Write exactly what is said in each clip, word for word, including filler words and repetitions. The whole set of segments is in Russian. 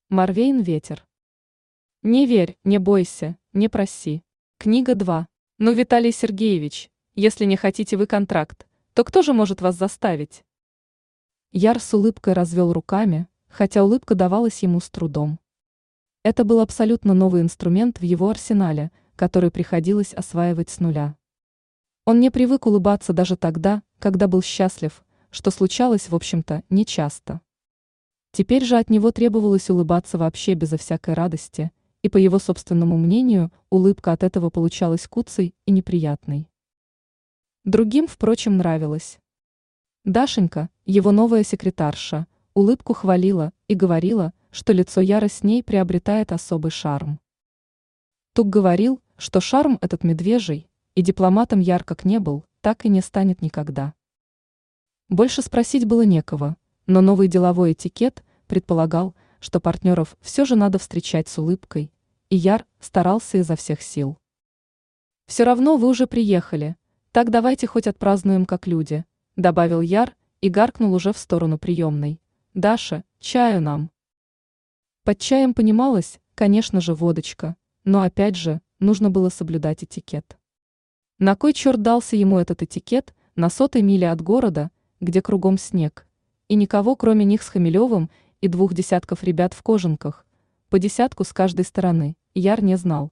Марвейн ветер. Не верь, не бойся, не проси. Книга два. Ну, Виталий Сергеевич, если не хотите вы контракт, то кто же может вас заставить? Яр с улыбкой развел руками, хотя улыбка давалась ему с трудом. Это был абсолютно новый инструмент в его арсенале, который приходилось осваивать с нуля. Он не привык улыбаться даже тогда, когда был счастлив, что случалось, в общем-то, нечасто. Теперь же от него требовалось улыбаться вообще безо всякой радости, и, по его собственному мнению, улыбка от этого получалась куцей и неприятной. Другим, впрочем, нравилось. Дашенька, его новая секретарша, улыбку хвалила и говорила, что лицо Яра с ней приобретает особый шарм. Тук говорил, что шарм этот медвежий, и дипломатом Яр как не был, так и не станет никогда. Больше спросить было некого, но новый деловой этикет предполагал, что партнеров все же надо встречать с улыбкой, и Яр старался изо всех сил. «Все равно вы уже приехали, так давайте хоть отпразднуем как люди», добавил Яр и гаркнул уже в сторону приемной. «Даша, чаю нам». Под чаем понималось, конечно же, водочка, но опять же, нужно было соблюдать этикет. На кой черт дался ему этот этикет на сотой миле от города, где кругом снег, и никого кроме них с Хмелевым и двух десятков ребят в кожанках, по десятку с каждой стороны, Яр не знал.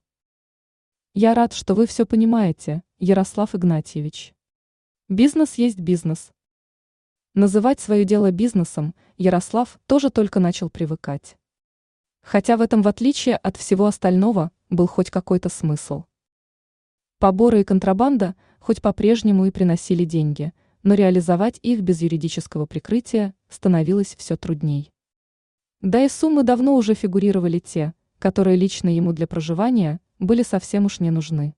«Я рад, что вы все понимаете, Ярослав Игнатьевич. Бизнес есть бизнес». Называть свое дело бизнесом Ярослав тоже только начал привыкать. Хотя в этом, в отличие от всего остального, был хоть какой-то смысл. Поборы и контрабанда хоть по-прежнему и приносили деньги, но реализовать их без юридического прикрытия становилось все трудней. Да и суммы давно уже фигурировали те, которые лично ему для проживания были совсем уж не нужны.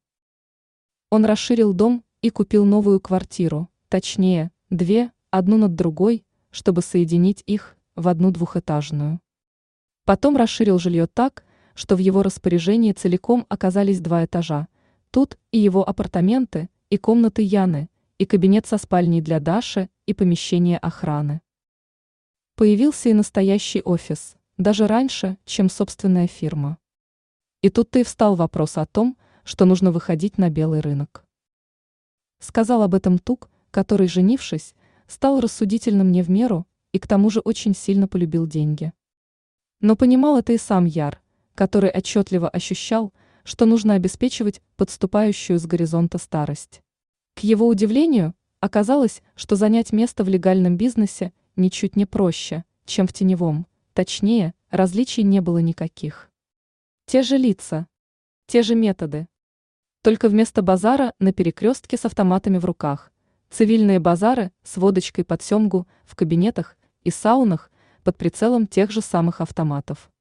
Он расширил дом и купил новую квартиру, точнее, две, одну над другой, чтобы соединить их в одну двухэтажную. Потом расширил жилье так, что в его распоряжении целиком оказались два этажа. Тут и его апартаменты, и комнаты Яны, и кабинет со спальней для Даши, и помещение охраны. Появился и настоящий офис, даже раньше, чем собственная фирма. И тут-то и встал вопрос о том, что нужно выходить на белый рынок. Сказал об этом Тук, который, женившись, стал рассудительным не в меру и к тому же очень сильно полюбил деньги. Но понимал это и сам Яр, который отчетливо ощущал, что нужно обеспечивать подступающую с горизонта старость. К его удивлению, оказалось, что занять место в легальном бизнесе ничуть не проще, чем в теневом, точнее, различий не было никаких. Те же лица, те же методы. Только вместо базара на перекрестке с автоматами в руках, цивильные базары с водочкой под семгу в кабинетах и саунах под прицелом тех же самых автоматов.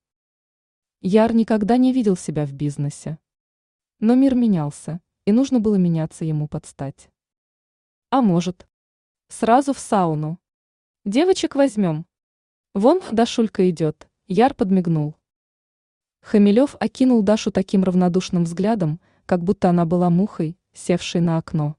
Яр никогда не видел себя в бизнесе. Но мир менялся, и нужно было меняться ему под стать. А может, сразу в сауну. Девочек возьмем. Вон Дашулька идет, Яр подмигнул. Хмелев окинул Дашу таким равнодушным взглядом, как будто она была мухой, севшей на окно.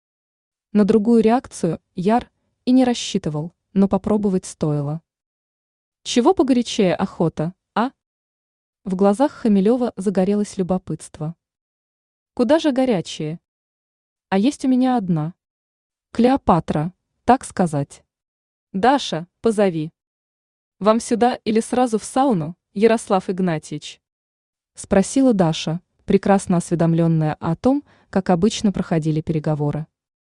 На другую реакцию Яр и не рассчитывал, но попробовать стоило. Чего погорячее охота, а? В глазах Хмелева загорелось любопытство. Куда же горячее? А есть у меня одна. Клеопатра, так сказать. Даша, позови. Вам сюда или сразу в сауну, Ярослав Игнатьевич? Спросила Даша, прекрасно осведомленная о том, как обычно проходили переговоры.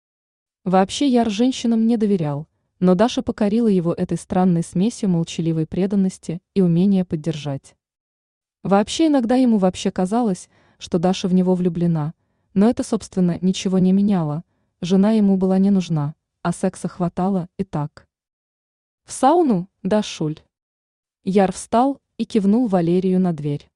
Вообще Яр женщинам не доверял, но Даша покорила его этой странной смесью молчаливой преданности и умения поддержать. Вообще иногда ему вообще казалось, что Даша в него влюблена, но это, собственно, ничего не меняло, жена ему была не нужна, а секса хватало и так. В сауну, Дашуль. Яр встал и кивнул Валерию на дверь.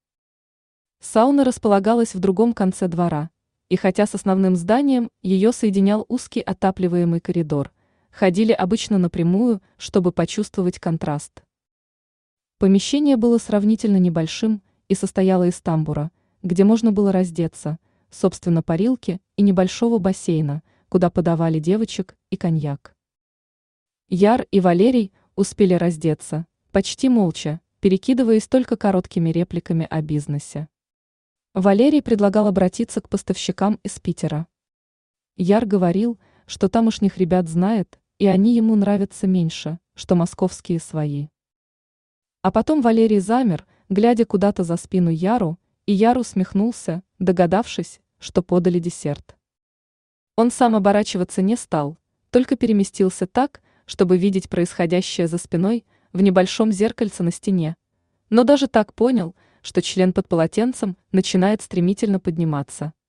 Сауна располагалась в другом конце двора, и хотя с основным зданием ее соединял узкий отапливаемый коридор, ходили обычно напрямую, чтобы почувствовать контраст. Помещение было сравнительно небольшим и состояло из тамбура, где можно было раздеться, собственно, парилки и небольшого бассейна, куда подавали девочек и коньяк. Яр и Валерий успели раздеться, почти молча, перекидываясь только короткими репликами о бизнесе. Валерий предлагал обратиться к поставщикам из Питера. Яр говорил, что тамошних ребят знает, и они ему нравятся меньше, что московские свои. А потом Валерий замер, глядя куда-то за спину Яру, и Яр усмехнулся, догадавшись, что подали десерт. Он сам оборачиваться не стал, только переместился так, чтобы видеть происходящее за спиной в небольшом зеркальце на стене, но даже так понял, что член под полотенцем начинает стремительно подниматься.